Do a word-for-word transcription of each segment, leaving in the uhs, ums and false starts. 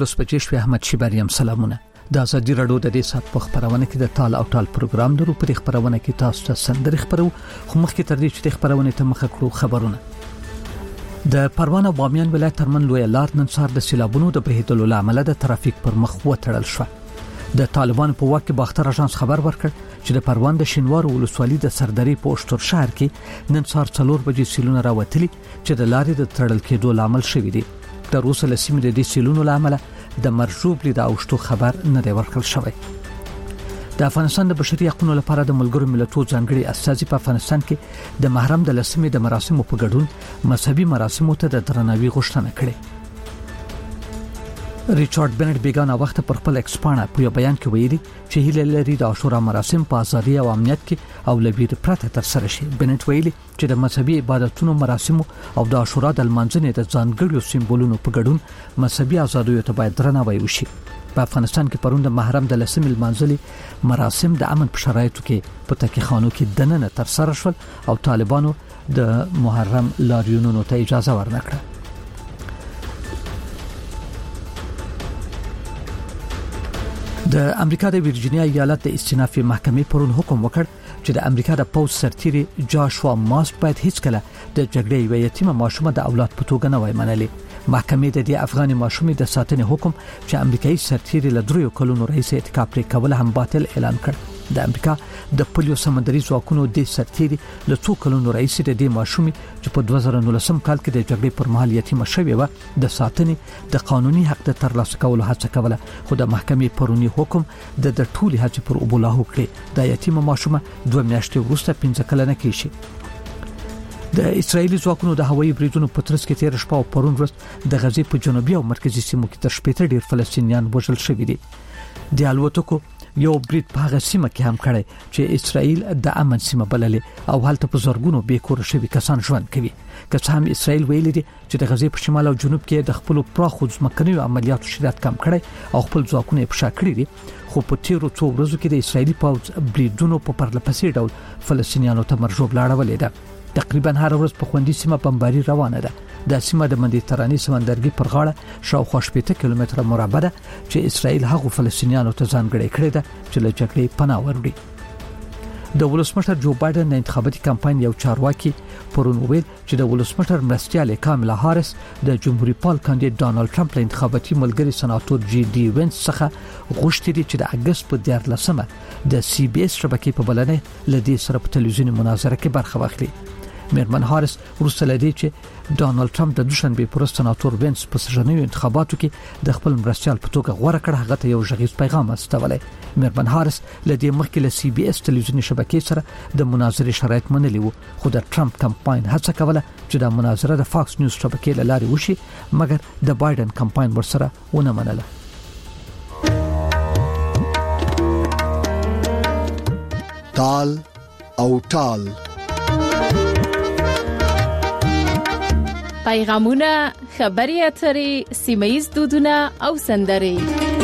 دولس بجې شوې. احمد شیبریم سلامونه. د ازادي رادیو د دې سات په خبرونه کې د تال او ټال پروګرام لرو. په خبرونه کې تاسو ته سندري خبرو خو مخکې تر دې چې خبرونه ته مخه کړو خبرونه. د پروان او بامیان ولایت ترمن لوی لار نن سهار د سیلابونو د بهیدلو لامل د ترافیک پر مخ وتړل شو. د طالبان په واک کې باختر اژانس خبر ورکړ چې د پروان د شینوار ولسوالۍ د سردري په اوشتر شهر کې نن سهار څلور بجې سیلونه راوتلي چې د لارې د تړل کېدو لامل شوی دی. تر اوسه لسیمه د دې سیلونو لامل د مرجوب لید اوشتو خبر نه دی ورکړل شوی. د افغانستان د بشري حقوقو لپاره د ملګرو ملتونو ځانګړي استازي په افغانستان کې د محرم د لسمې د مراسمو په ګډون مذهبي مراسمو ته د درناوي غوښتنه کړې. ریچارډ بنټ بیگانه وخت پر خپل ایکسپانه په یو بیان کې ویلي چې هیله لري د عاشورا مراسم په ازادي او امنیت کې او لویر پرته تر سره شي. بنټ ویلي چې د مذهبي عبادتونو مراسمو او د عاشورا د لمانځنې د ځانګړو سمبولونو په ګډون مذهبي ازادیو ته باید درناوی وشي. په افغانستان کې پروند محرم د لسمې لمانځلي مراسم د امن په شرایطو کې په تکي خانو کې دننه تر سره شول او طالبانو د محرم لاریونونو ته اجازه ورنکړه. د امریکا د ویرجینیا ایالت د استینافي محکمې پرون حکم وکړ چې د امریکا د پوز سرتیري جاشوا ماسک باید هیڅ کله د جګړې یو یتیمه ماشومه د اولاد په توګه نه وای منلي. محکمې د دې افغاني ماشومې د ساتنې حکم چې امریکایي سرتیري له درې کلونو رئیس اعتکاف لري کول هم باطل اعلان کړ. د امریکا د پولیو سمندري ځواکونو د سرتیري له څو کلونو رئیس د دې ماشومې چې په دوه زره نولسم کال کې د جګړې پر مهال یتیمه شوې و د ساتنې د قانوني حق د ترلاسه کولو هڅه کوله خو د محکمې پرونی حکم د د ټولي هڅې پر اوبولاهو کړې. د یتیمه ماشومه دوه میاشتې وروسته پنځه کلنه کېشي. د اسرایلی ځواکونو د هوایي بریدونو په ترڅ کې تیر شپه او پرون ورځ د غزې په جنوبي او مرکزي سیمو کې تر شپږ ډیر فلسطینیان وژل شوي دي. د الوتکو یو برید په هغه سیمه کې هم کړی چې اسرائیل د امن سیمه بللې او هلته په زورګونو به کور شوي کسان ژوند کوي. که څه هم اسرائیل ویلي دي چې د غزې په شمال او جنوب کې د خپل پراخو ځمکنیو عملیاتو شدت کم کړی او خپل ځواکونه په شا کړی دي خو په تیرو څو ورځو کې د اسرائیلي پوځ بریدونو په پرلپسې ډول فلسطینیانو ته مرجوب لاړولې ده. تقریبا هر ورځ په خوندي سیمه بمباري روانه ده. د سیمه د مدیترانې سمندرګي پر غاړه شاوخوا شپږ کیلومتره مربع ده چې اسرائیل هغو فلسطینیانو ته ځانګړې کړې ده چې له جګړې پناه وروړي. د ولسمشر جو بایدن د انتخاباتي کمپاین یو چارواکي پرون ویل چې د ولسمشر مرستیال کاملا هاریس د جمهوریت پال کاندید ډانلډ ټرمپ له انتخاباتي ملګری سناتور جی ډي وینس څخه غوښتي دي چې د اگست په دیارلسمه د سی بي اس شبکې په بلنه لدې سره په تلویزیوني مناظره کې برخه واخلي. میرمن هاریس وروسته لدی چې ډانلډ ټرمپ د دوشنبه پر سناتور وینس په سږنیو انتخاباتو کې د خپل مرستيال په توګه غوړه کړ هغه ته یو ژغیز پیغام استولې. میرمن هاریس لدی مخکې له سی بي اس تلویزیوني شبکې سره د مناظرې شرایط منلي وو خو د ټرمپ کمپاین هڅه کوله چې د مناظره د فاکس نیوز شبکې له لارې وشي مګر د بایدن کمپاین ورسره ونه منله. تال او ټال پیغامونه، خبري اترې، سیمه‌ییز دودونه او سندرې.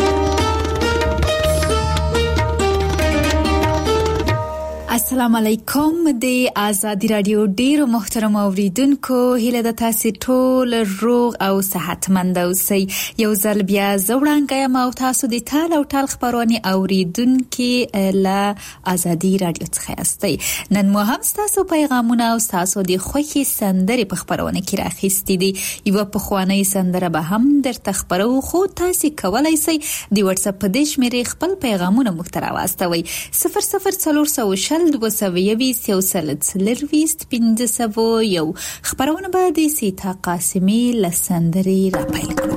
السلام علیکم. د آزادی رادیو ډیرو محترم اوریدونکو هیله د تاسو ټول روغ او صحتمند اوسئ. یو ځل بیا زوړانګه ما او تاسو د تال او ټال خبرونه اوریدونکو له آزادی رادیو څخه استئ. نن مو هم تاسو پیغامونه او تاسو د خوخي سندرې په خبرونه کې راخېستې دي. یو په خوانې سندره به هم درته خبرو خو تاسو کولای شئ د واتس اپ په دیش مې خپل پیغامونه مخترا واستوي. صفر صفر څلور سو شل دو سویویست یو سلت سلرویست پینده سوو یو. خبرونه با دی سیتا قاسمی لسندری را پیل کرو.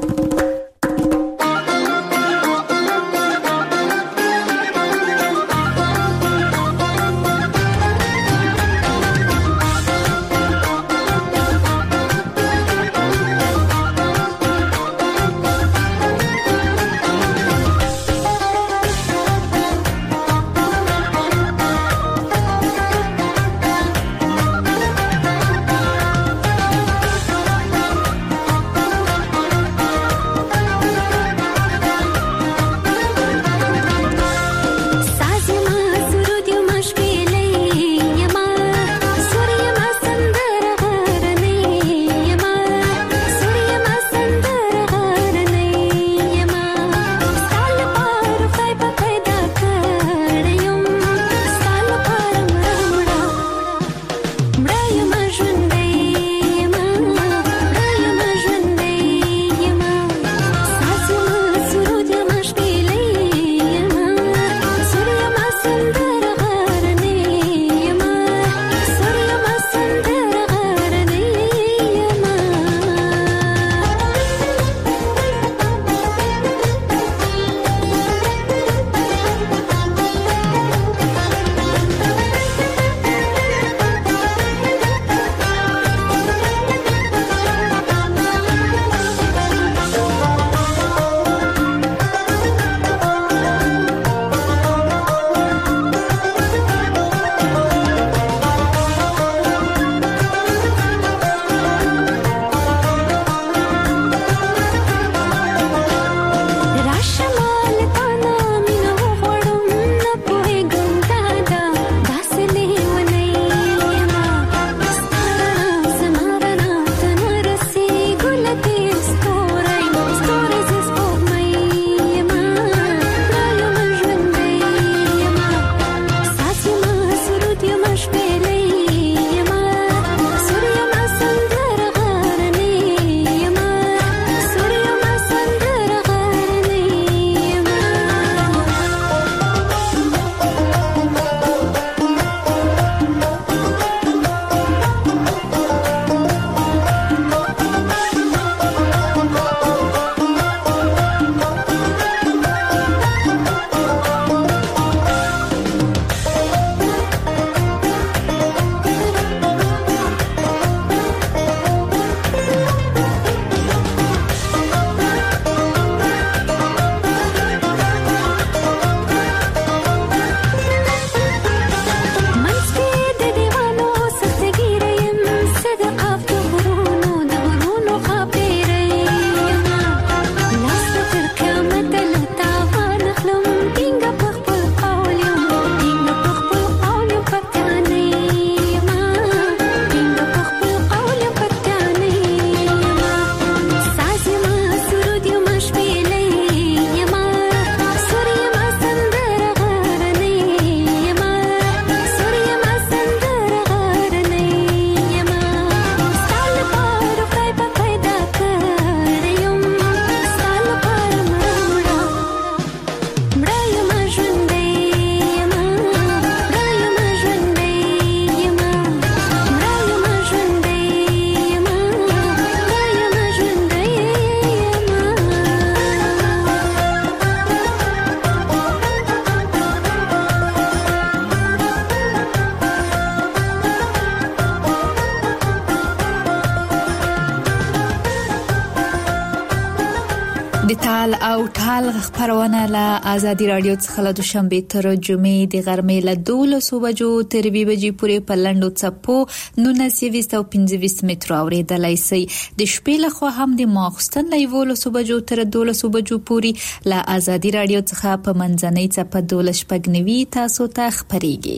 تال او ټال خبرونه له آزادي رادیو څخه د دوشنبه تر جمعې د غرمې له دولسو بجو تر دوه بجې پورې په لنډو څپو نولس او پنځه متر اوریدلای شئ. د شپې له خوا هم د ماخستن له یولسو بجو تر دولسو بجو پورې له آزادي رادیو څخه په منځنۍ څپه دولس شپږنوي تاسو ته خبريږي.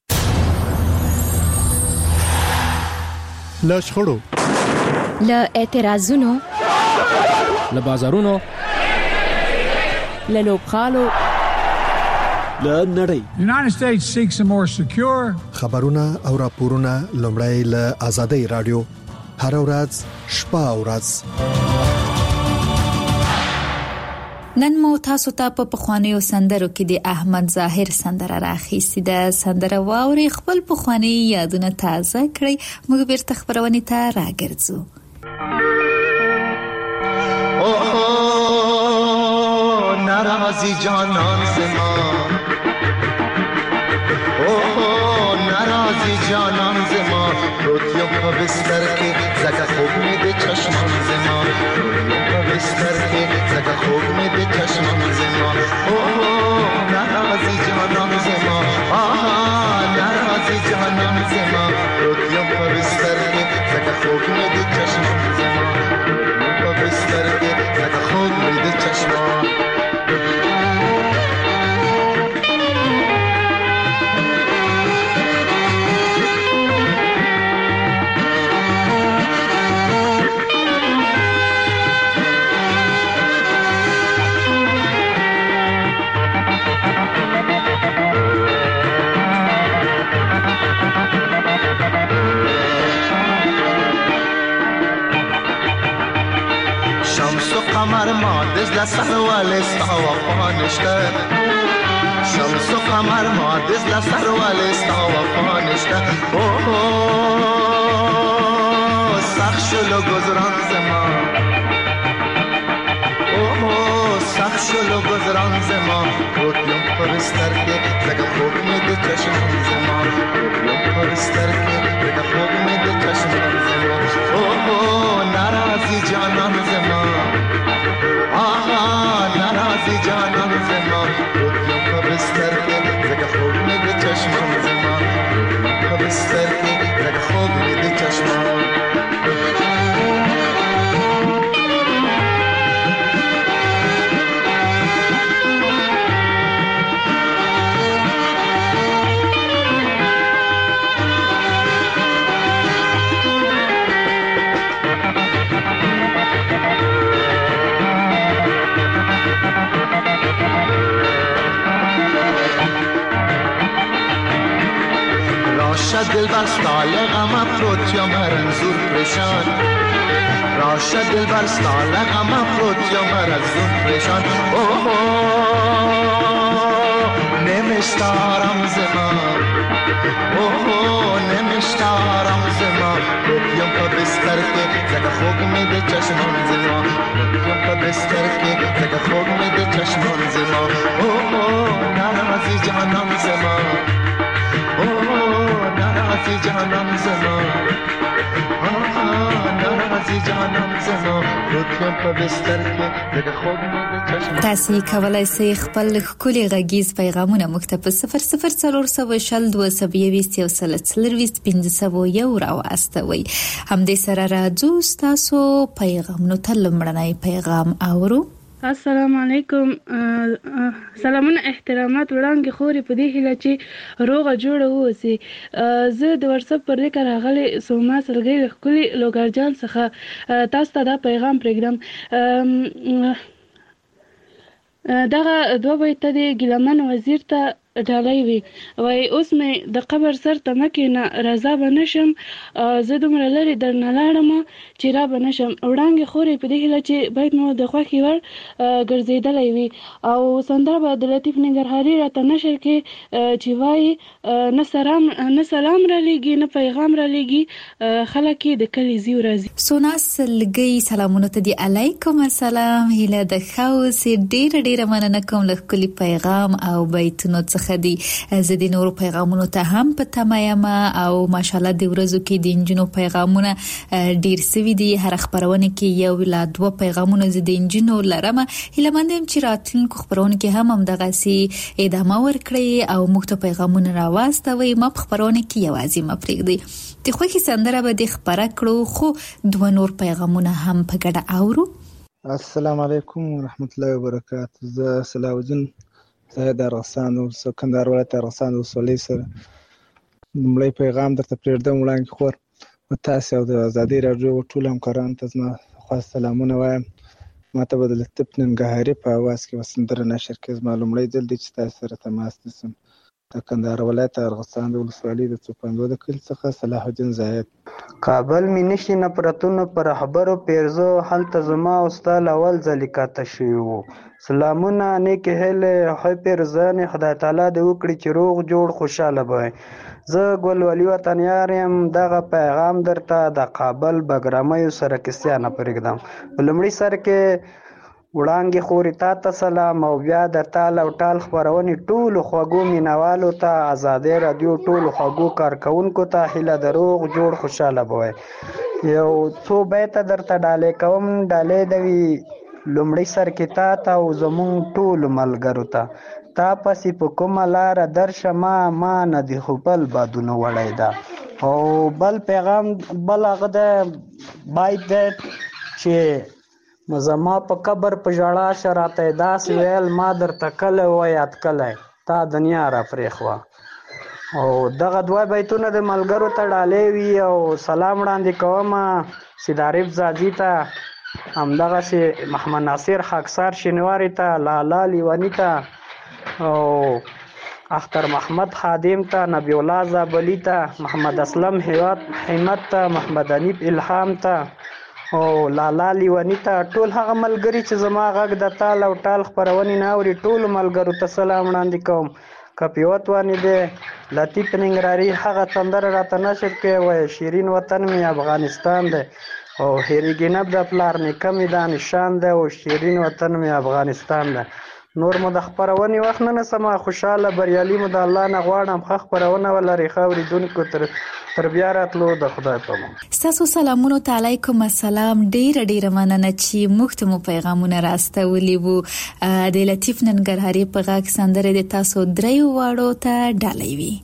له شخړو، له اعتراضونو، له بازارونو، له لوبغالو، له نړۍ. The United States seeks a more secure. خبرونه او راپورونه لومړی له آزادۍ رادیو هر ورځ شپه او ورځ. نن مو تاسو ته په پخوانیو سندرو کې د احمد ظاهر سندره راخیستې ده. سندره واوري، خپل پخوانی یادونه تازه کړئ. موږ بیرته خبرونه ته راګرځو. ناراضی جانان سے ماں، اوہ ناراضی جانان سے ماں، روتیوں کا بستر کے زگا خوب میں دے چشمان سے ماں، روتیوں کا بستر کے زگا خوب میں دے چشمان سے ماں، اوہ ناراضی جانان سے ماں، آہا ناراضی جانان سے ماں، روتیوں کا بستر کے زگا خوب میں دے چشمان سے ماں، روتیوں کا بستر کے زگا خوب میں دے چشمان. قمر ما دزل سر والستا وفانشته، شمس و قمر ما دزل سر والستا وفانشته، اوه سخت شلو گذران زمان، اوه سخت شلو گذران زمان، روتیوں پر بستر کے زگا خوب میں دے چشمان زمان، روتیوں پر بستر کے زگا خوب میں دے چشمان زمان، اوه ناراضی جانان زمان، آہا ناراضی جانان زمان، روتیوں کا بستر کے زگا خوب میں دے چشمان زمان، روتیوں کا بستر کے زگا خوب میں دے چشمان. دل بر سال غم افروت یا مرنزور پریشان، راشه دل بر سال غم افروت یا مرنزور پریشان، اوه نمیشتارم زمان، اوه نمیشتارم زمان، روتیوں کا بستر کے زگا خوب میں دے چشمان زمان، روتیوں کا بستر کے زگا خوب میں دے چشمان زمان، اوه ناراضی جانان زمان، اوه ناراضی جانان زمان، آها ناراضی جانان زمان، روتیوں په بستر کې دغه خوب مې د چشم. تاسو کولای شئ خپل ښکلي غږیز پیغامونه مکتب صفر صفر څلور سوه شل دوه سوه یویشت یو سل څلرویشت پنځه سوه یو راواستوئ. همدې سره راځو ستاسو پیغامونو ته. لومړنی پیغام اورو. السلام علیکم. سلامونه احترامات وړاندې خوري په دې هیله چې روغه جوړه اوسئ. زه د واتساپ پر لیک راغلي سوما سلګۍ ښکلي لوګارجان څخه تاسو ته دا پیغام پرېږدم. دغه دوه بیته د ګیلمن وزیر ته ډالۍ وي، وای اوس مې د قبر سر ته مکې نه رضا به نشم، زه دومره لرې درنه لاړم چې را به نشم. وړانګې خورې په دې هیله چې باید مو د خوښې وړ ګرځېدلی وي. او سندره به د لطیف ننګرهاري راته نشر کې چې وایي نه سلام نه سلام را لېږي نه پیغام را لېږي، خلک یې د کلي زیو راځي. سونا سلګۍ سلامونه ته دي. علیکم السلام. هیله د ښه اوسې. ډېره ډېره مننه کوم له ښکلي پیغام او بیتونو څخه. برخه دي. زه د نورو پیغامونو ته هم په تمه یم او ماشاءالله د ورځو کې د انجینو پیغامونه ډیر سوي دي. هر خبرونه کې یو لا دوه پیغامونه زه د انجینو لرم. هله مندم چې راتلونکو خبرونه کې هم هم دغه سي ادامه ورکړي او موږ ته پیغامونه راوستوي. ما په خبرونه کې یوازې ما پرېږدي د خوښي سندره به د خبره کړو خو دوه نور پیغامونه هم په ګډه اورو. السلام علیکم ورحمت الله وبرکاته. زه صلاح الدین زاهد ارغسان او سکندر ولایت ارغسان ولسوالۍ سره لومړی پیغام درته پرېږدم. وړاندې خور تاسو او د ازادي راډیو ټول همکارانو ته زما خاص سلامونه وایم. ماته به د لطیف ننګرهاري په اواز کې وسندره نشر کې زما لومړی ځل دی چې تاسو سره تماس نیسم. د کندهار ولایت ارغسان د ولسوالۍ د چوپندو د کلي څخه صلاح الدین زاهد. کابل مې نشي نفرتونو پر خبرو پیرزو هلته زما او ستا اول ځل کاته شوي وو. سلامونه نیکې هیلې ښه پیرزانې خدای تعالی دې وکړي چې روغ جوړ خوشحاله به. زه ګلولي وطنیار یم. دغه پیغام درته د کابل بګرامیو سره کیسه نه پرېږدم. په لومړي سر کې وړانګې خوري تا ته سلام او بیا د تال او ټال خپرونې ټولو خوږو مینوالو ته ازادي راډیو ټولو خوږو کارکونکو ته هیله د روغ جوړ خوشحاله بوي. یو څو بیته درته ډالې کوم. ډالې دوي لومړی سر کې تا ته او زمونږ ټولو ملګرو ته تا پسې په کومه لاره درشه ما ما نه دي خو بل بادونه وړی ده. او بل پیغام بل هغه د باید ده چې زما په قبر په ژړا شراته داسې ویل ما درته کله ویاد کلی تا دنیا را پرېښوه. او دغه دوه بیتونه د ملګرو ته ډالې وي او سلام وړاندې کوم سید عارف زاځي ته همدغسې محمد ناصر خاکسار شینواري ته لالا لیواني ته او اختر محمد خادم ته نبی الله زابلي ته محمد اسلم همت ته محمد انیب الهام ته او لالا لیوانی ته ټول هغه ملګري چې زما غږ د تال او ټال خپرونې نه اوري ټولو ملګرو ته سلام وړاندې کوم. که په یوه توانې دی لطیف ننګرهاري هغه سندره راته نشر کړې وایي شیرین وطن مې افغانستان دی او هېرېږي نه د پلار نیکه مې دا نشان دی او شیرین وطن مې افغانستان دی. نور مو د خپرونې وخت نه نسم خوشحاله بریالي مو د الله نه غواړم. ښه خپرونه ولرئ ښه اورېدونکو تر تر بیا راتلو د خدای په امان. ستاسو سلامونو ته علیکم السلام. ډیره ډیره مننه چې موږ ته مو پیغامونه راستولي وو. د لطیف ننګرهاري په غږ سندره د تاسو دریو واړو ته ډالۍ وي.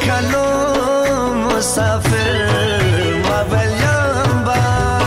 کلو مسافر ما بلیم با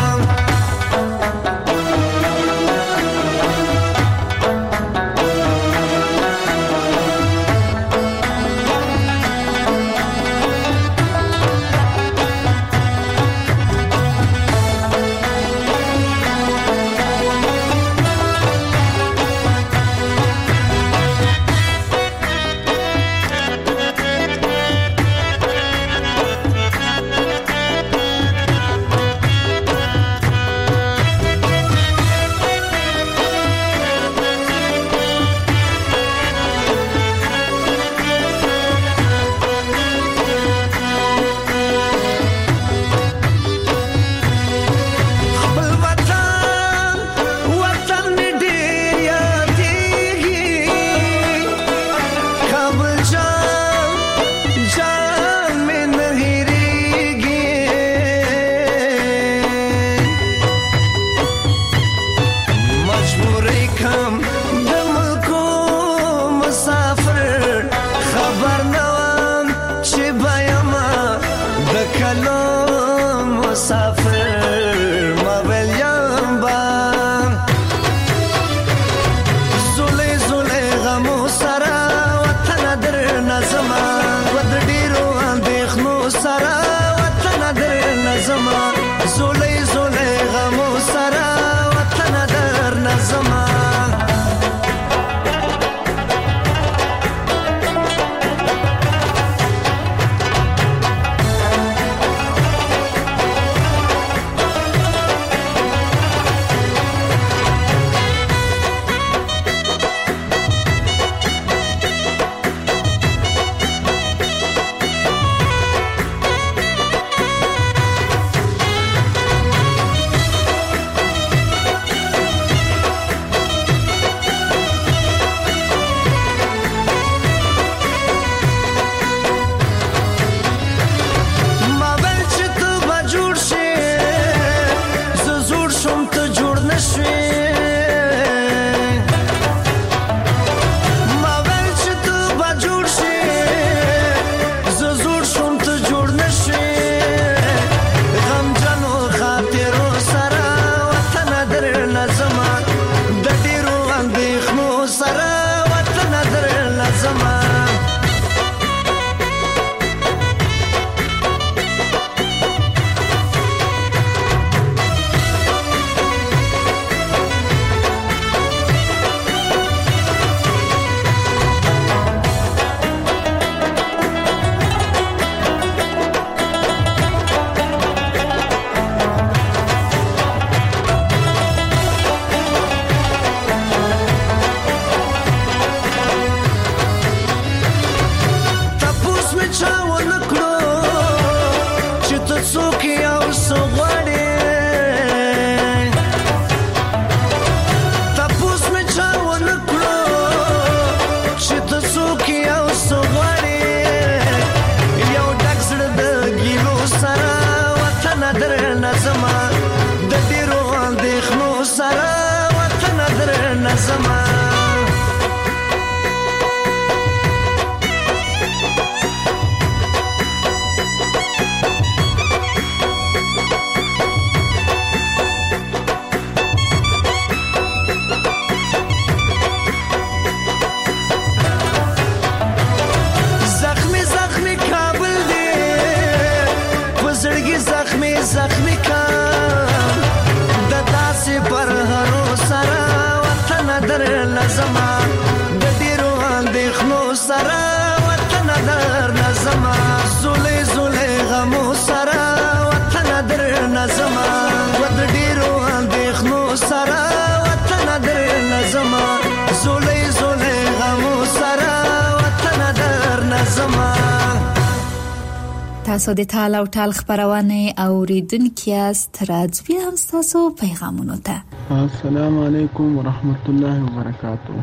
تاسو د ټال او ټال خبرونه اوریدونکو یاست راځي هم تاسو پیغامونه ته السلام علیکم ورحمت الله وبرکاتہ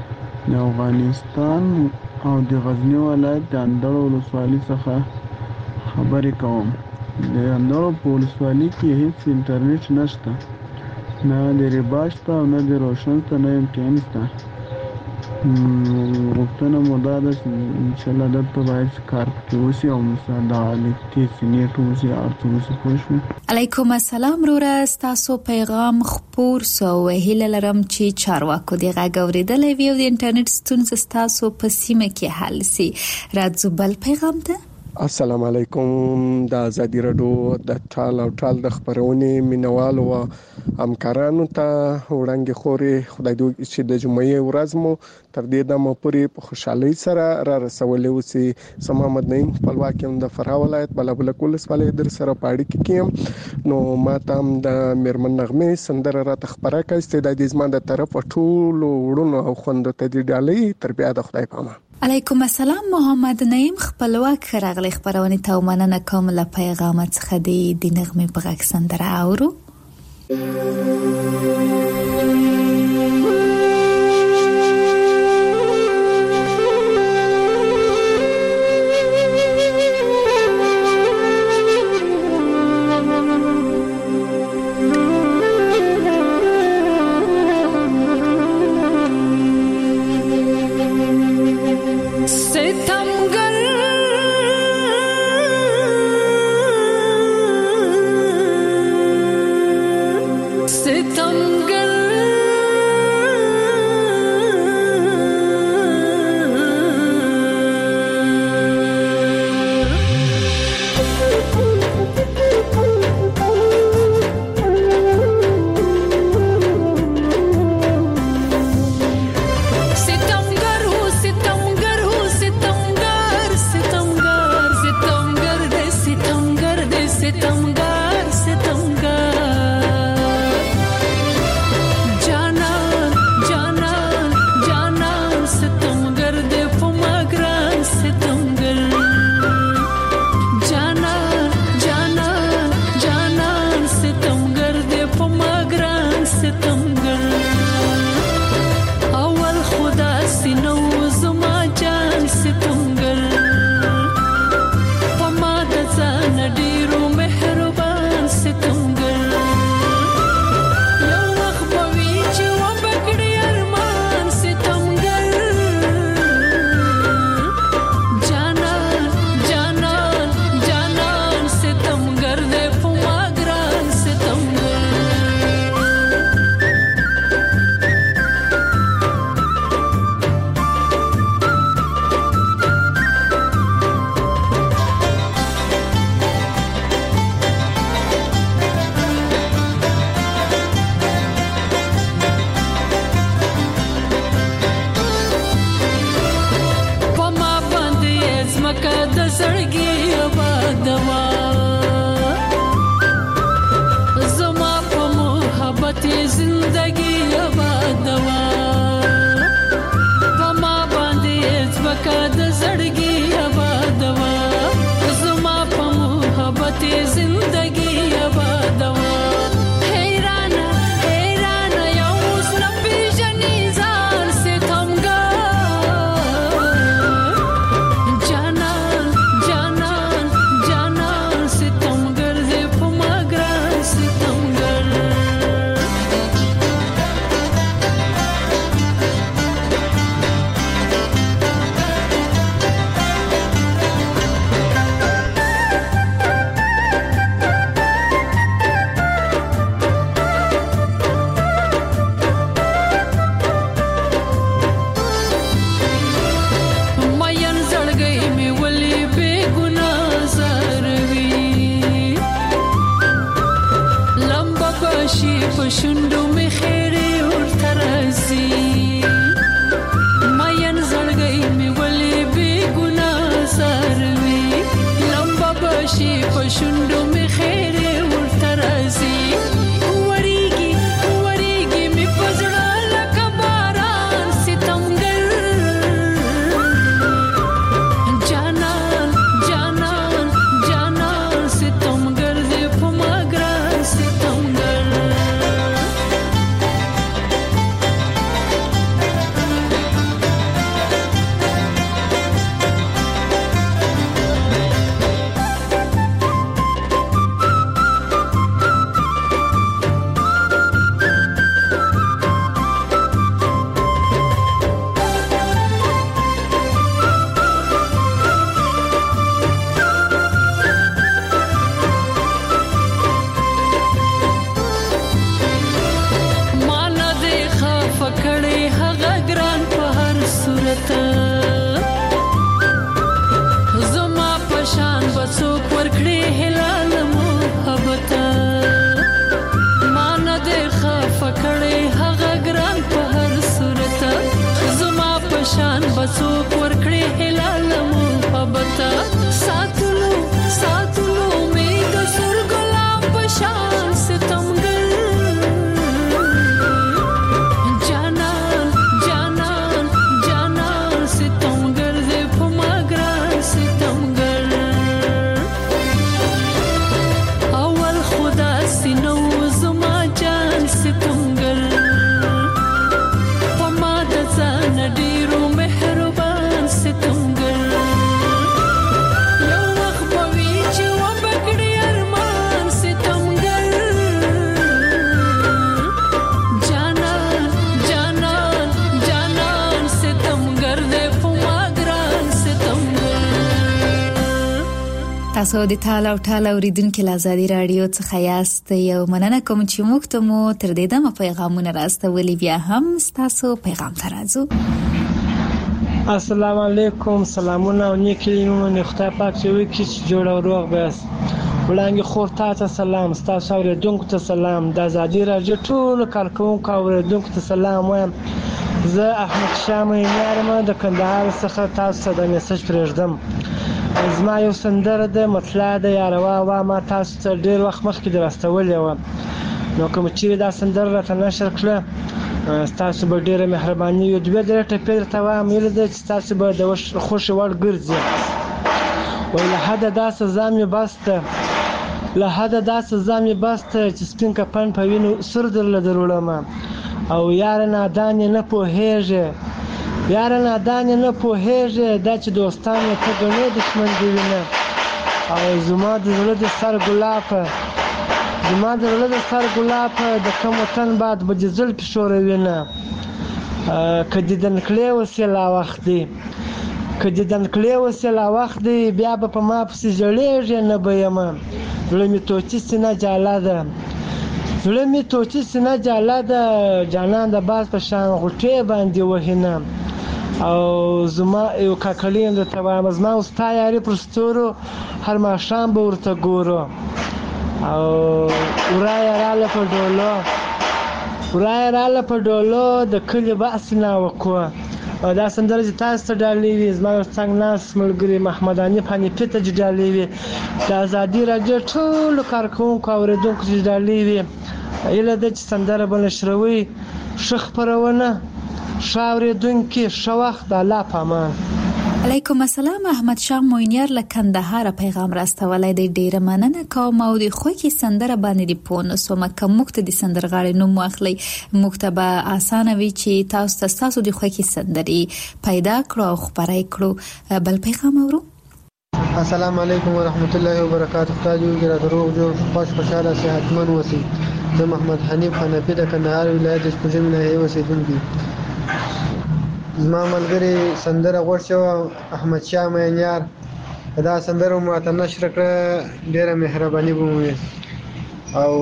د افغانستان او د غزنی ولایت د اندړ ولسوالۍ څخه خبرې کوم. د اندړ په ولسوالۍ کې هیڅ انټرنیټ نشته، نه د ریباشته او نه د روشن ته، نه امټین شته. غوښتنه مو دا ده چې انشاءالله دلته باید کار پکې وشي او مثلا د الکتي سینیټ وشي او څه پوه شو. علیکم السلام وروره، ستاسو پیغام خپور سو هیله لرم چې چارواکو د غږ اوریدلې وي او د انټرنیټ ستونزې ستاسو په سیمه کې حل شي. راځو بل پیغام ته. السلام علیکم. د ازادي رادیو د ټال او ټال د خبرونه مینوالو او همکارانو ته وړاندې خوري خدای دې چې د جمعې ورځ مو تر دې دمه پورې په خوشحالي سره را رسولې وسی. سم محمد نعیم خپلواکم د فراه ولایت بلبل کولس ولې در سره پاړی کېم نو ما تام د میرمن نغمه سندره را تخبره کړ استعداد زما د طرف ټول وړونو او خوند ته دې ډالۍ تربیه د خدای پامه. علیکم السلام محمد نعیم خپلواک راغلی خبرونه ته مننه کوم له پیغام څخه د نغمه په غږ سندره اورو. Sitamgar تاسو د ټال او ټال اوریدونکو لازادي رادیو څخه یاست. یو مننه کوم چې موږ ته مو تر دې دمه پیغامونه راستولي. بیا هم تاسو پیغام ته راځو. السلام علیکم، سلامونه او نیکلیمونه. خدای پاک چې وي چې جوړ او روغ بس. وړاندې خور ته سلام، تاسو اوریدونکو ته سلام، د ازادي رادیو ټول کارکونکو اوریدونکو ته سلام وایم. زه احمد شاه مینارم د کندهار څخه تاسو ته د میسج پرېږدم. زما یو سندره د مطلع د یاروا وا ما تاسو ته ډیر وخت مخکې درستولې و، نو کوم چې دا سندره راته نشر کړه تاسو به ډیره مهرباني یو دوه درې ټپې درته وایم، یله د چې تاسو به د خوشي وړ ګرځي. وای له حد دا سزا مې بسته، له حد دا سزا مې بسته چې سپین کفن په وینو سر درله درولم. او یار نادان نه پوهیږي، یار نادان نه پوهیږي دا چې دوستان ته ګڼې دښمن دی نه. او زما د زړه د سر ګلاب، زما د زړه د سر ګلاب د کوم وطن باد به د زلفې ښوروي نه. که دیدن کړې اوسې لا وخت دی، که دیدن کړې اوسې لا وخت دی، بیا به په ما پسې ژړېږي نه به یم. زړه مې توچي سینه جاله ده، زړه مې توچي سینه جاله ده، جانان د باز په شان غوټې باندې وهي نه. او زما یو کاکړی هم درته وایم، زما او ستا یاري پر ستورو هر ماښام به ورته ګورو. او ورایه راله په ډولو، ورایه راله په ډولو د کلي بحث نه وکړو. او دا سندره چې تاسو ته ډالۍ وي زما یو څنګ ناست ملګري محمد حنیف حنیفي ته چې ډالۍ وي، د ازادي رادیو ټولو کارکوونکو اورېدونکو چې ډالۍ وي. ایله ده چې سندره به نشروي، ښه خپرونه، ښه اورېدونکي، ښه وخت، د الله په امان. علیکم السلام. احمد شاه موینیار له کندهار پیغام راستولی دی. ډیره مننه کوم او د خوږی سندره باندې دی پونه سومه کوم ته د سندرغاړي نوم واخلي، موږ ته به اسانه وي چې تاسو ته تاسو د خوږی سندري پیدا کړو او خبرای کړو. بل پیغام اورو. السلام علیکم ورحمت الله وبرکاته. خدای دې ګرا دروغ جوړ خوش خوشاله صحتمن وسی. زه محمد حنیف حنفي د کندهار ولایت د شپږم نه اوسېدونکی. زما ملګری سندره غوښتو احمد شاه مینار، دا سندره مو ته نشر کړه، ډیره مهرباني بومه. او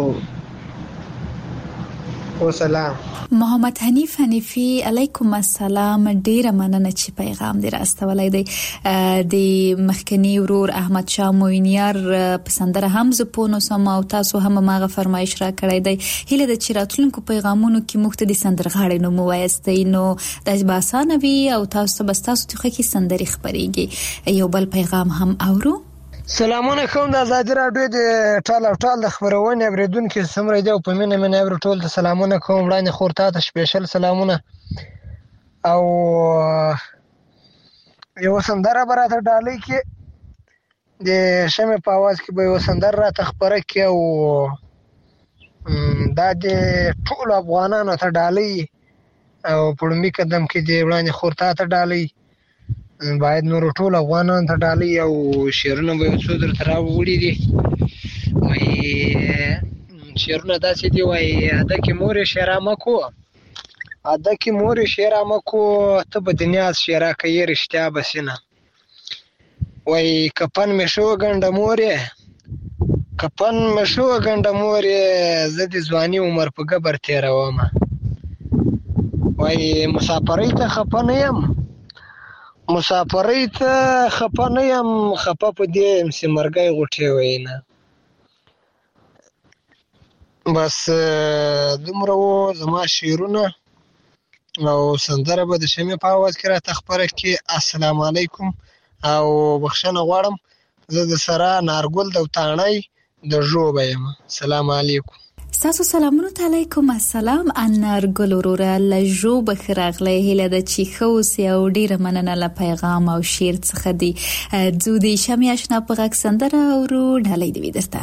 او سلام. محمد حنیف حنیفی علیکم السلام. ډیره مننه چې پیغام دې راستولای دی. د مخکنی ورور احمد شاه موینیار په سندره هم زپونو سم او تاسو هم ماغه فرمایش را کړی دی. هله د چیراتونکو پیغامونو کې مخته د سندرغاړي نو موایستې نو د باسانه وی او تاسو بس تاسو ته کې سندري خبريږي. یو بل پیغام هم اورو. سلامونه کوم د ازادي رادیو د ټال او ټال د خبرونه اوریدونکو سمره دی او په مینه مینه اور ټول ته سلامونه کوم. وړاندې خورته ته سپیشل سلامونه. او یو سندره براته ډالۍ کې د شمه په आवाज کې به یو سندره را تخبره کې او دا د ټول افغانانو ته ډالۍ او په لومړي قدم کې د وړاندې خورته ته ډالۍ باید نور ټول افغانان ته ډالۍ او شیرونه به څو در تر وړي دي. وای شیرونه داسې دی، وای اده کې مور شیرامه کو، اده کې مور شیرامه کو، ته په دنیا شیرا کوي رښتیا بسنه. وای کپن مې شو ګنده مورې، کپن مې شو ګنده مورې، زه د ځواني عمر په قبر تیروم. وای مسافرۍ ته خپن یم، مسافرۍ ته خپه نه یم، خپه په دې یم چې مرګی غوټې وینه. بس دومره و زما شعرونه او سندره به د شمې په आवाज کې راته خبره کې. السلام علیکم او بخښنه غواړم، زه د سره نارګل د وتاڼۍ د ژوبه یم. السلام علیکم. تاسو سلامونه علیکم السلام. انارګل وروره لجو بخراغله هله د چیخو سی او ډیره مننه له پیغام او شعر څخه دی. زو دې شمې آشنا په غږ سندره ورو ډالۍ دی درته.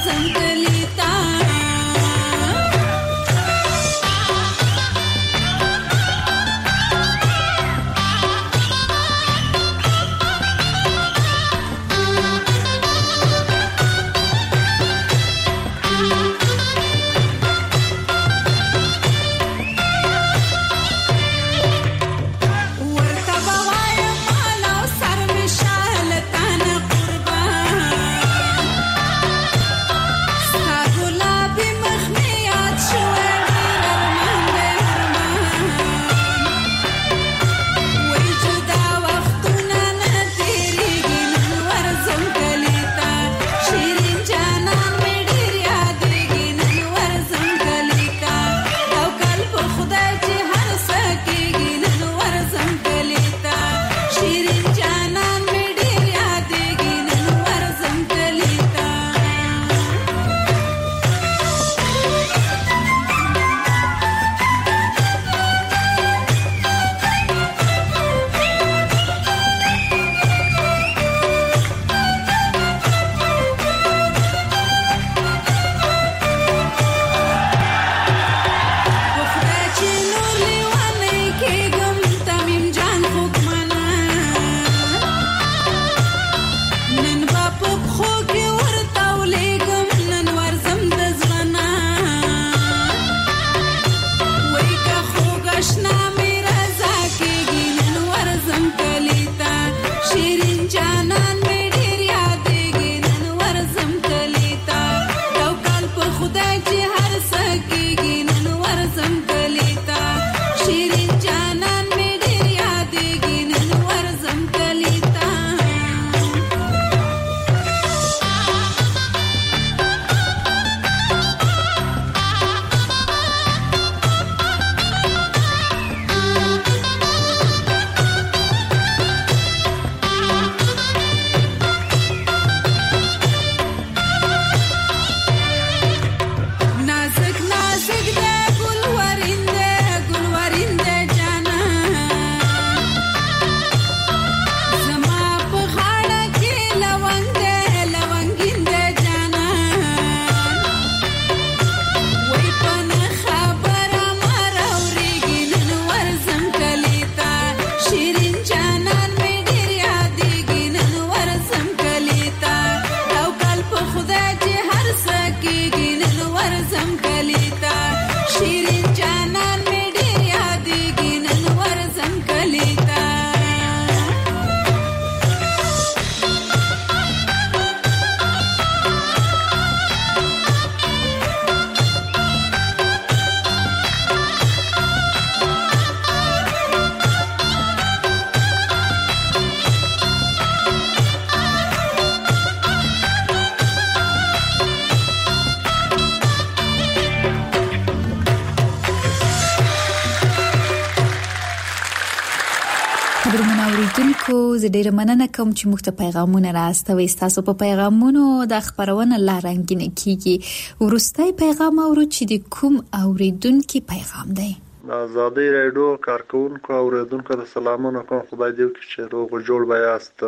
اوریدونکو زه ډیره مننه کوم چې موږ ته پیغامونه راستوي. تاسو په پیغامونو د خبرونه لارنګینه کیږي. ورستای پیغام اورو چې د کوم اوریدونکو پیغام دی. آزادی رادیو کارکونکو اوریدونکو ته سلامونه کوم. خدای دې وکړي چې روغ جوړ بیاست.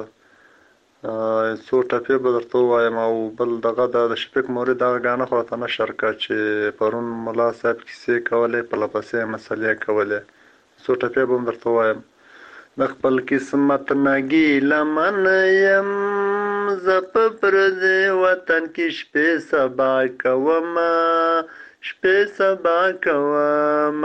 څو ټپې به درته وایم او بل دغه د شپږ موري دغه غانه خو ته نشر کا چې پرون ملا صاحب کیسې کولې په لپسې مسلې کولې. څو ټپې به درته وایم. د خپل قسمت نګی لمن یم زپ پر دې وطن کې شپې سبا کوم شپې سبا کوم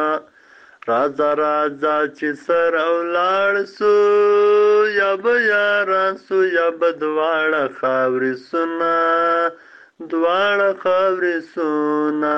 رازا رازا چې سر اولاړ سو یا به یاران سو یا به دواړه خاورې سونا دواړه خاورې سونا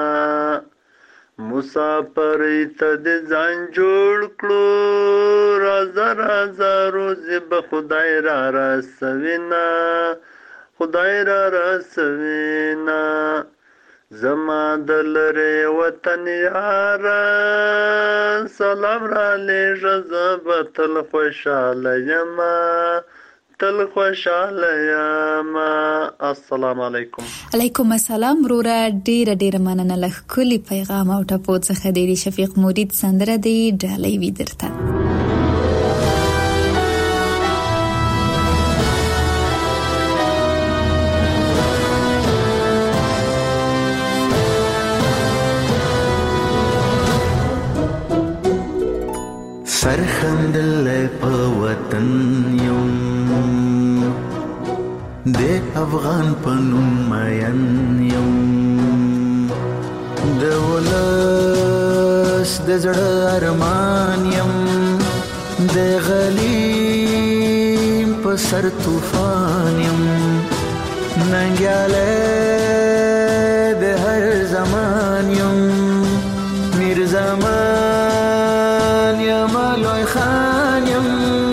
مسافر ته د ځان جوړ کړو رازا رازا روزي به خدای را رسوینا خدای را رسوینا زما دلره وطن یارا سلام را لېږه زه به تل خوشحاله یمه تل خوشحاله یمه. السلام علیکم. علیکم السلام. وروره ډیره ډیره مننه له ښکلي پیغام او ټپو څخه. دی شفیق مرید سندره دی ډالۍ وي درته. سرخندل په وطن یم د افغان په نوم مین یم د ولس د زړه ارمان یم د غلیم په سر طوفان یم ننګیاله د هر زمان یم میر زمان یم لوی خان یم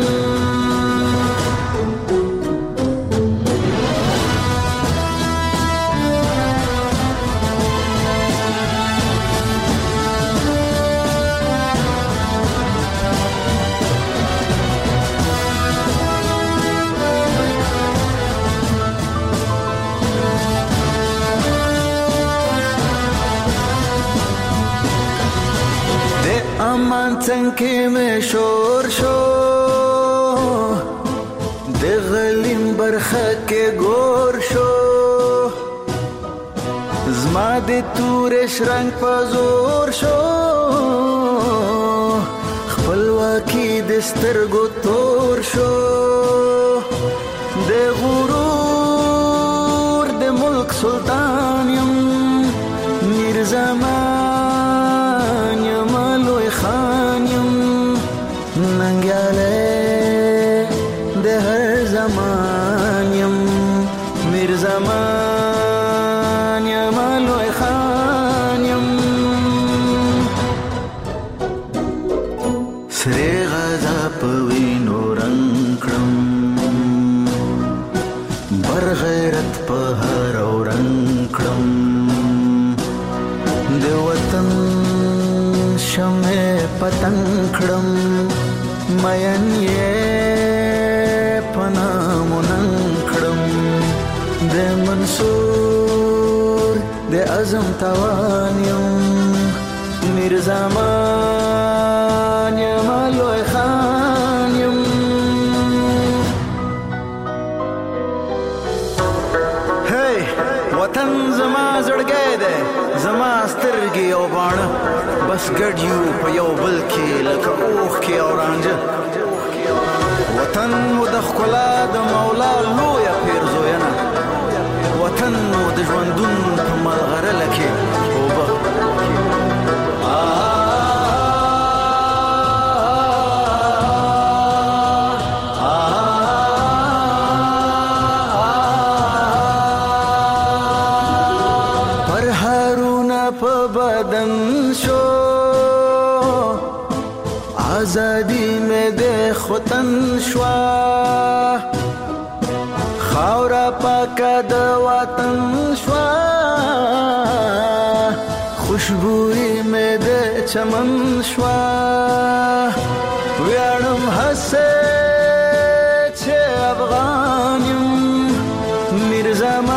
امان څنګه مې شور شو د غلیم برخه کې ګور شو زما د تورش رنگ په زور شو خپلواکي د سترګو تور شو د غرور د ملک سلطان یم میر زمان یم لوی خان یم ننګیاله د هر زمان یم میر زمان یم لوی خان یم سری غزا په وینو رنګ کړم بر غیرت په هر رنګ کړم د وطن شمع پتنګ کړم مین یې پناه مونږ کړم د منصور د اعظم توان یم میر زمان یم لوی خان یم هی وطن زما زړګی دی زما سترګې او باڼه بس ګډ یو په یو بل کې لکه اوښ کې او رانجه وطن مو د ښکلا د مولا لویه پیرزوینه وطن مو د ژوندون په ملغرله کې اوبه آزادی میں دے خوتن شوا خاورا پاکا د وطن شوا خوشبوئی میں دے چمن شوا ویاړم هسه چې افغان یم میر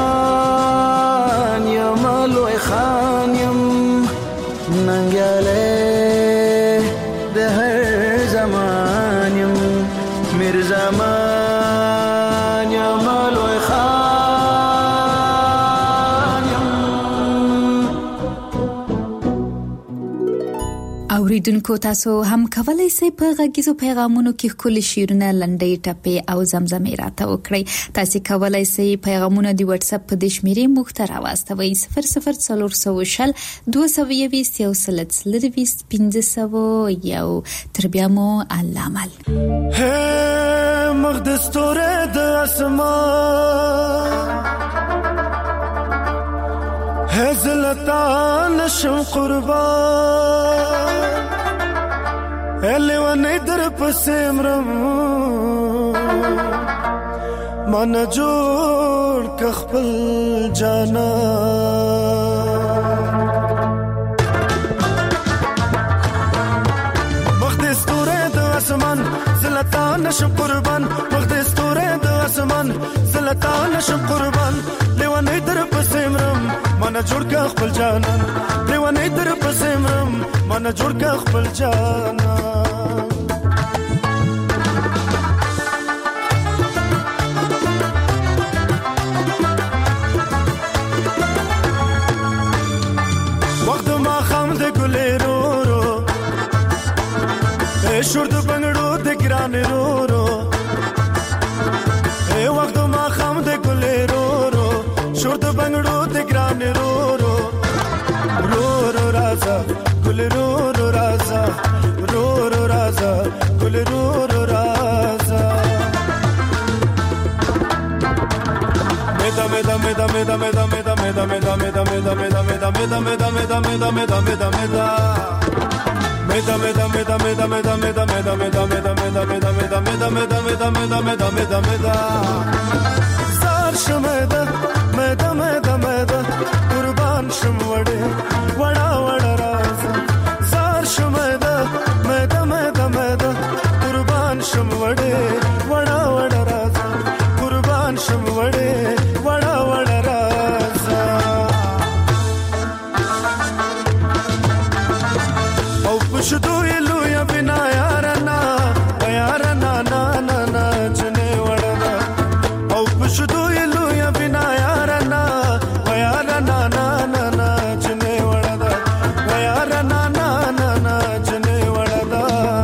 زمان یم لوی خان یم ننګیاله میر زمان یم لوی خان یم اوریدونکو تاسو هم کولای شئ په غږیزو پیغامونو کې خپل شیرونه لنډۍ ټپې او زمزمې راته وکړئ تاسو کولای شئ پیغامونه د واتس اپ په د شمیرې مختره واستوي صفر صفر څلور سوه شل دوه سوه یویشت یو سل څلرویشت پنځه سوه یو تر بیا مو علامل مخ د ستوره د اسمان هزلتا نشم قربان الیوانی در پسیمرم من جوړ کخپل جانا مخ د ستوره د اسمان زلتا نشم قربان مخ د ستوره د اسمان زلتا نشم قربان لیوانی در پسیمرم من جوړ کخپل جانا لیوانی در پسیمرم من جوړ کخپل جانا شور د بنگړو د ګران رو رو اے وخت ما خام د ګلې رو رو شور د بنگړو د ګران رو رو رو رو رازا ګل رو رو رازا رو رو رازا ګل رو رو رازا meda meda meda meda meda meda meda meda meda meda meda meda meda meda meda meda meda meda Meda meda meda meda meda meda meda meda meda meda meda meda meda meda meda meda meda meda meda Zar shmeda meda meda meda qurban shmwade wada wada raz Zar shmeda meda meda meda qurban shmwade wada wada raz qurban shmwade wada wada raz Au pushdu ilu ya bina yarana yarana na na na chne wada Au pushdu ilu ya bina yarana yarana na na na chne wada yarana na na na chne wada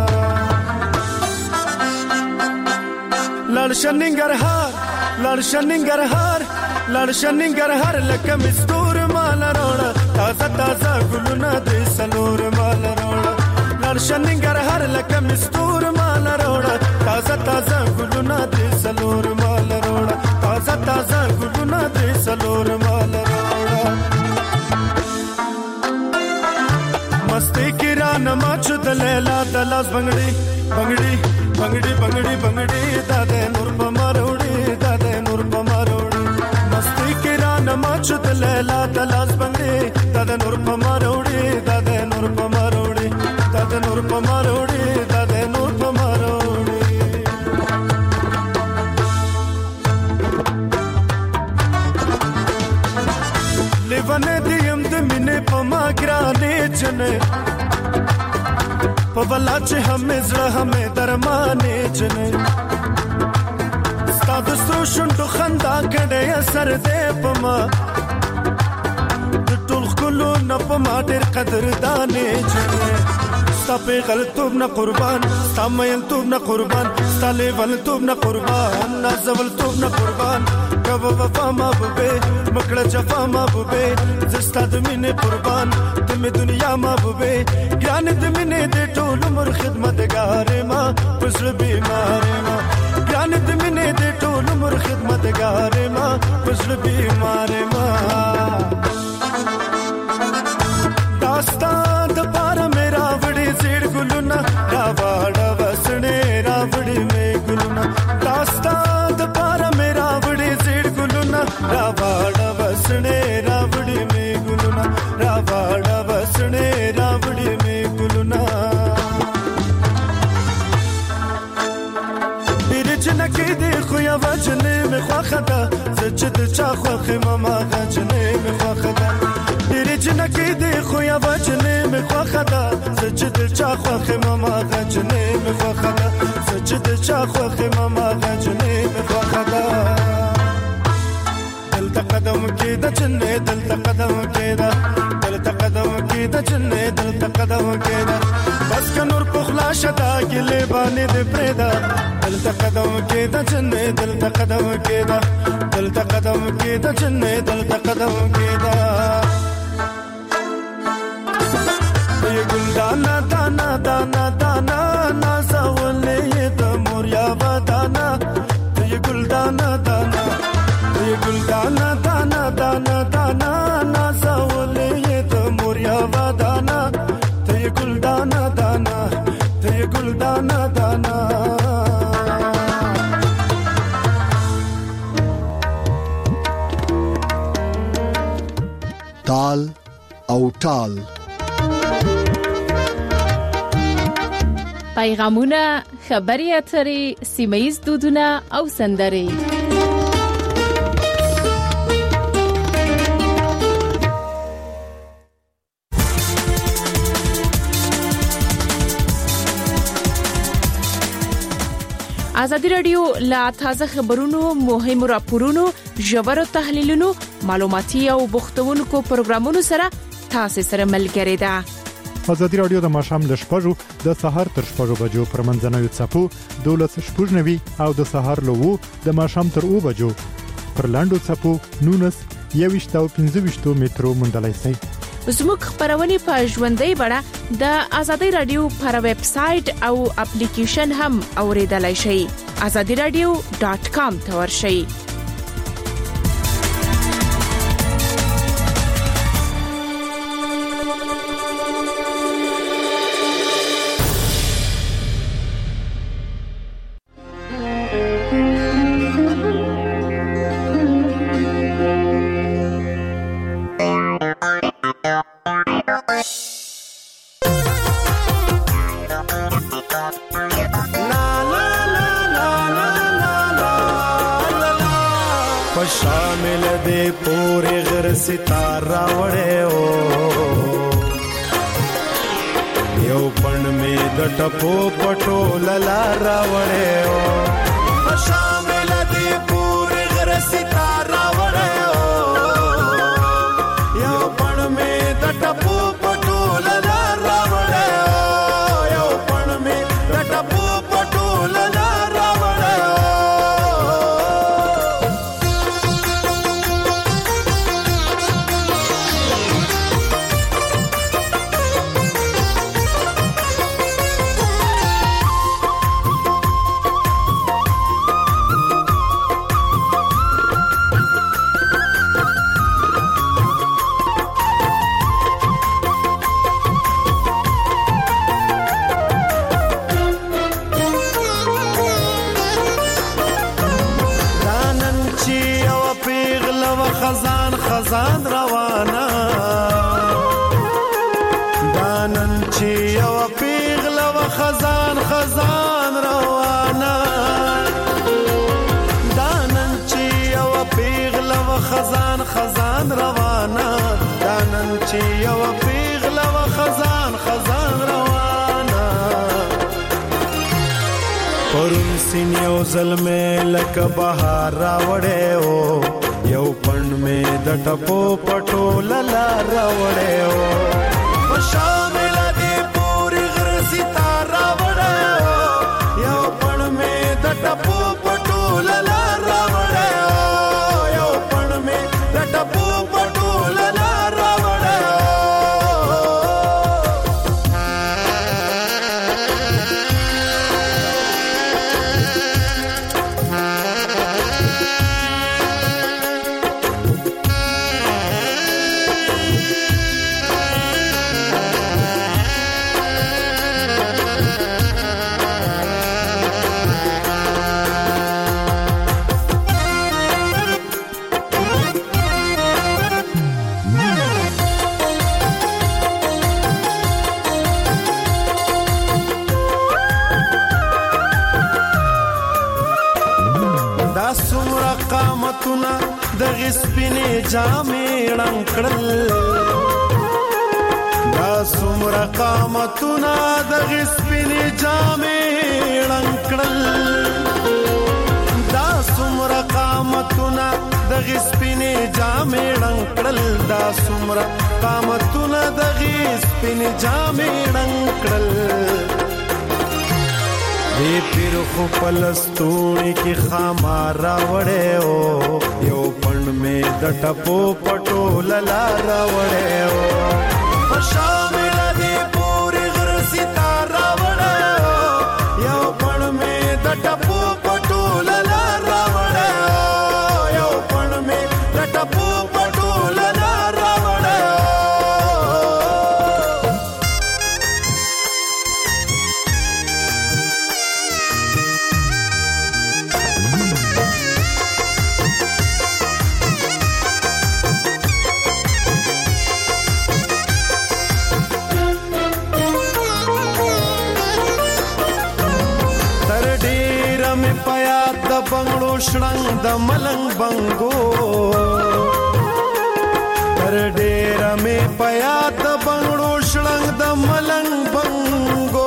Lal shaningar har lal shaningar har lal shaningar har lakam istur mal roda taza taza guluna de salur mal roda lal shaningar har lakam istur mal roda taza taza guluna de salur mal roda taza taza guluna de salur mal roda masti kirana machud lela dalas bangdi bangdi bangdi bangdi bangdi dade nur pamarodi dade nur pamarodi masti kirana machud lela dalas bangdi dade nur pamarodi dade nur pamarodi dade nur pamarodi dade nur pamarodi levane diyam de mine pamagrane chne pawala che hame zra hame darmane chne stad so shundu khanda kade asar de pama tul khulu na pama der qadr dane chne sta pe galtub na qurban sta mayl tub na qurban sta level tub na qurban na zawal tub na qurban kab wafa ma bube makla jafa ma bube zista de mine qurban tum dunya ma bube gyan de mine de tol umr khidmatgar ma pusl bimar ma gyan de mine de tol umr khidmatgar ma pusl bimar ma dastan de par mera vadi zid guluna ravada vasne ravdi me guluna dastan de par mera vadi zid guluna ravada vasne ravdi me guluna ravada vasne ravdi me guluna birch naki de khoya vajne me khwakhada zchd cha khwakh mama gajne me khwakhada birch naki de khoya vajne me khwakhada zchd cha khwakh mama gajne me khwakhada zchd cha khwakh mama gajne me khwakhada dil ta qadam ki da chne dil ta qadam ki da dil ta qadam ki da chne dil ta qadam ki da bas ka nur pukhla shada gile bani de preda dil ta qadam ki da chne dil ta qadam ki da dil ta qadam ki da chne dil ta qadam ki da ye gul dana dana dana dana na zawle ye da murya badana ye gul dana dana ye gul dana dana dana dana na zawle ye da murya badana ye gul dana dana ye gul dana dana ताल او ټال پیغامونه خبري اترې سیمایي دودونه او سندرې ازادي رادیو لا تازه خبرونو مهمو راپورونو ژورو تحلیلونو معلوماتي او بوختونکو پروګرامونو سره تاسو سره ملګری ده ازادي رادیو د ماشام د شپږو د سهار تر شپږو بجو پر منځنوي چپو دولس شپږنوي او د سهار لوو د ماشام تر او بجو پر لاندو چپو نونس یويشت او پنځه مترو مندلای سي. زموږ خبرونه په ژوندۍ بڼه د ازادي رادیو پر ویب سټ او اپلیکیشن هم اوریدلای شئ. azadi radio dot com ته ورشئ. شامل دے پورے غر ستارہ وڑے او یو پن میں د ټپو پټو للارا وڑے او شامل دے پورے غر ستارہ وڑے او یو پن میں د ټپو پټو للارا وڑے او یو پن میں د ټپو پټو للارا وڑے او خزان خزان روانا دانن چی یو پیغل و خزان خزان روانا دانن چی یو پیغل و خزان خزان روانا دانن چی یو پیغل و خزان خزان روانا پرون سین یو ظلمه لک بهار راوړې او یو پن میں د ټپو پټو للارا وړې او شامل دې پوری غر ستاره وړې او یو پن میں د ټپو پټو للارا وړې او یو پن میں د ټپو پټو للارا وړې قامتنا د غسپینې جامې ړنګړل دا څومره قامتنا د غسپینې جامې ړنګړل دا څومره قامتنا د غسپینې جامې ړنګړل دا څومره قامتنا د غسپینې جامې ړنګړل دی پیر خو پلستونی کی خامارا وڑے او یو پن میں د ټپو پټو للارا وڑے او شامل دی پوری غر ستارا وڑے او یو پن میں د ټپو پټو للارا وڑے او یو پن میں د ټپو پټو للارا وڑے بنگړو شړنګ د ملنګ بنګو تر ډېر مې پیا د بنگړو شړنګ د ملنګ بنګو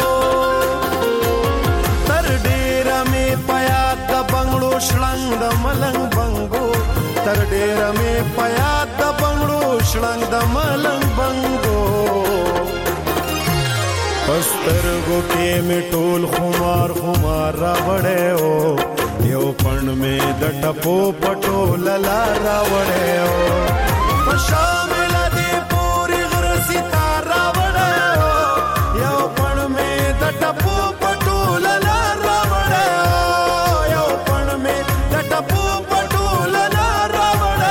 تر ډېر مې پیا د بنگړو شړنګ د ملنګ بنګو تر ډېر مې پیا د بنگړو شړنګ د ملنګ بنګو سترګو کې می ټول خمار خمار راوړې او یو پڼ می د ټپو پټو للا راوړې او په شامل دې پوری غر ستار راوړې او یو پڼ می د ټپو پټو للا راوړې او یو پڼ می د ټپو پټو للا راوړې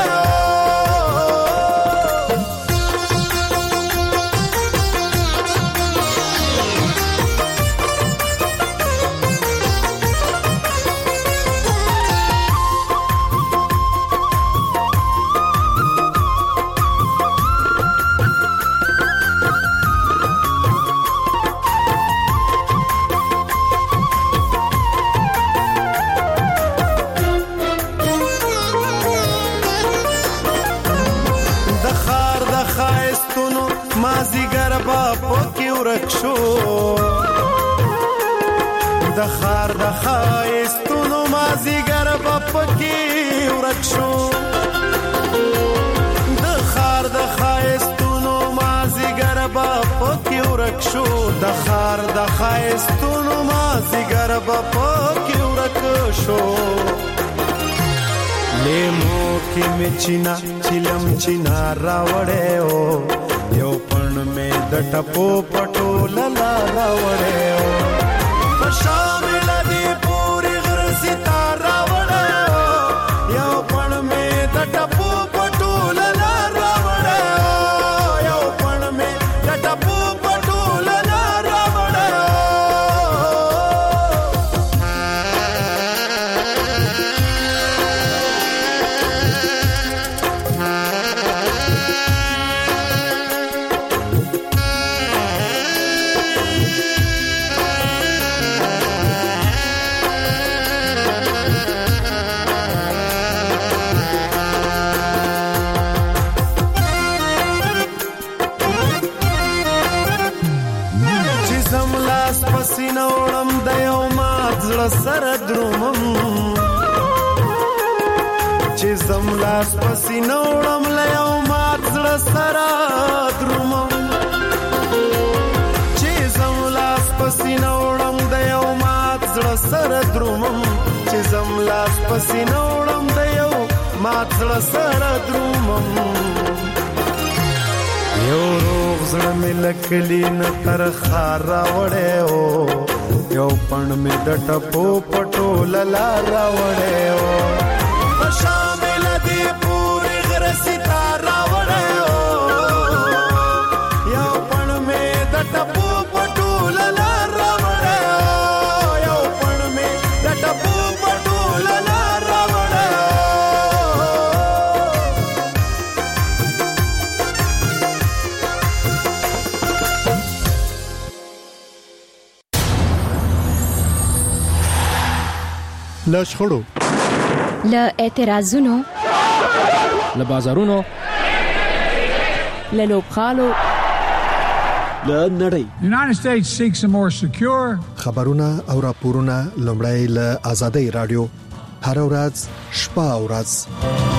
شو د خار د خایستونو مازیګر بپکی ورک شو د خار د خایستونو مازیګر بپکی ورک شو د خار د خایستونو مازیګر بپکی ورک شو لیمو کې مچینا چلم چینا راوړې او یو پڼ می د ټپو پټو للا راوړې او په شامل دې پوری غر ستار راوړې او یو پڼ می د ټپو پټو للا راوړې او یو پڼ می د ټپو پټو للا راوړې سینوړم د یو مات زړه سره درومم چې زم لاس په سینوړم له یو مات زړه سره درومم چې زم لاس په سینوړم د یو مات زړه سره درومم چې زم لاس په سینوړم د یو مات زړه سره درومم یو روغ زړه مې لکلی نه تر خار راوړې او یو پڼ مې د ټپو پټو للا راوړې او په شامل دې پوری غر ستار راوړې او یو پڼ مې د ټپو پټو للا راوړې او یو پڼ مې د ټپو پټو للا راوړې له شخړو له اعتراضونو له بازارونو له لوبخالو له نړۍ The United States seeks a more secure خبرونه او راپورونه لومړی له آزادۍ رادیو هر ورځ شپه او ورځ